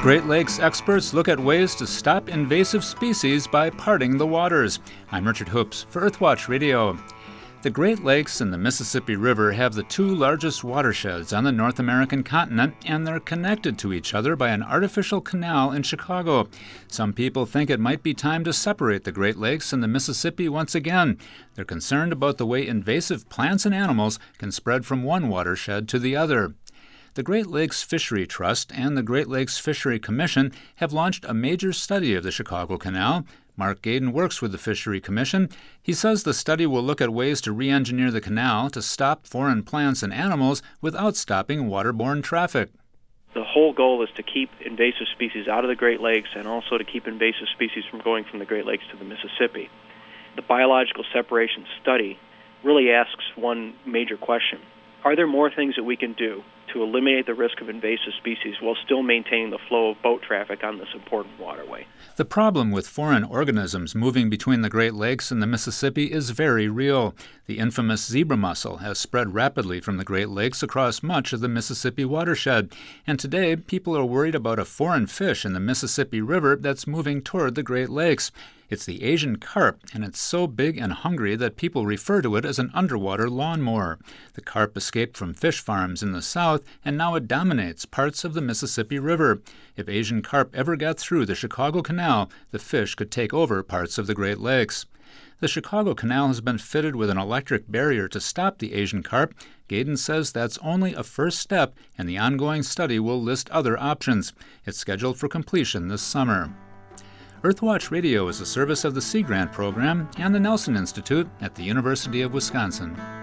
Great Lakes experts look at ways to stop invasive species by parting the waters. I'm Richard Hoops for Earthwatch Radio. The Great Lakes and the Mississippi River have the two largest watersheds on the North American continent, and they're connected to each other by an artificial canal in Chicago. Some people think it might be time to separate the Great Lakes and the Mississippi once again. They're concerned about the way invasive plants and animals can spread from one watershed to the other. The Great Lakes Fishery Trust and the Great Lakes Fishery Commission have launched a major study of the Chicago Canal. Mark Gaden works with the Fishery Commission. He says the study will look at ways to re-engineer the canal to stop foreign plants and animals without stopping waterborne traffic. The whole goal is to keep invasive species out of the Great Lakes and also to keep invasive species from going from the Great Lakes to the Mississippi. The biological separation study really asks one major question. Are there more things that we can do to eliminate the risk of invasive species while still maintaining the flow of boat traffic on this important waterway? The problem with foreign organisms moving between the Great Lakes and the Mississippi is very real. The infamous zebra mussel has spread rapidly from the Great Lakes across much of the Mississippi watershed. And today, people are worried about a foreign fish in the Mississippi River that's moving toward the Great Lakes. It's the Asian carp, and it's so big and hungry that people refer to it as an underwater lawnmower. The carp escaped from fish farms in the south, and now it dominates parts of the Mississippi River. If Asian carp ever got through the Chicago Canal, the fish could take over parts of the Great Lakes. The Chicago Canal has been fitted with an electric barrier to stop the Asian carp. Gaden says that's only a first step, and the ongoing study will list other options. It's scheduled for completion this summer. Earthwatch Radio is a service of the Sea Grant Program and the Nelson Institute at the University of Wisconsin.